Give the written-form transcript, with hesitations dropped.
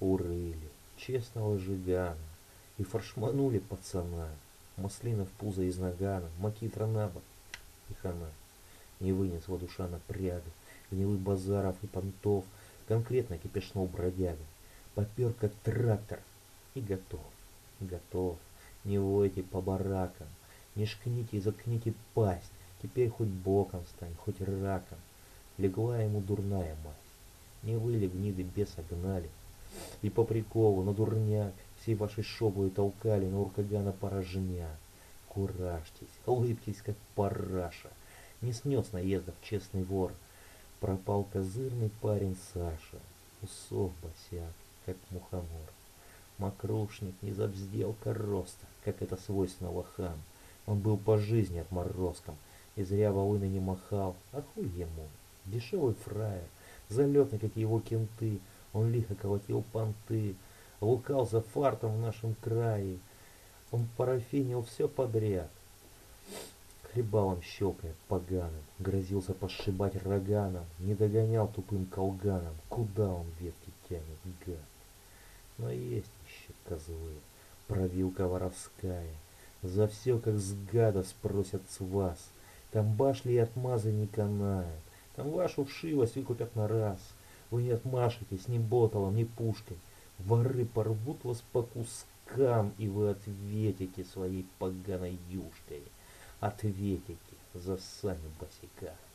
Урыли честного жигана и форшманули пацана. Маслина в пузо из нагана, макитра на бок и хана. Не вынесла душа напряга, гнилых базаров и понтов, конкретно кипишнул бродяга. Попер как трактор и готов, готов. Не войте по баракам, не шкните и заткните пасть. Теперь хоть боком стань, хоть раком. Легла ему дурная мать. Не вы ли гниды беса гнали? И по приколу, на дурняк, всей вашей шоблой толкали на уркагана порожняк. Куражьтесь, улыбьтесь, как параша. Не снес наездов честный вор. Пропал козырный парень Саша. Усох босяк, как мухомор. Мокрушник не забзделка роста, как это свойственно лохам. Он был по жизни отморозком, и зря волыны не махал. А хуй ему, дешевый фраер, залетный, как его кенты. Он лихо колотил понты, лукал за фартом в нашем крае. Он парафинил все подряд. Хлебал он щелкая поганым, грозился пошибать роганом, не догонял тупым колганом, куда он ветки тянет, гад. Но есть еще козлы, провилка воровская, за все как с гада спросят с вас. Там башли и отмазы не канают, там вашу вшивость выкупят на раз. Вы не отмашетесь ни боталом, ни пушкой, воры порвут вас по кускам, и вы ответите своей поганой юшкой. Ответите за сами босика.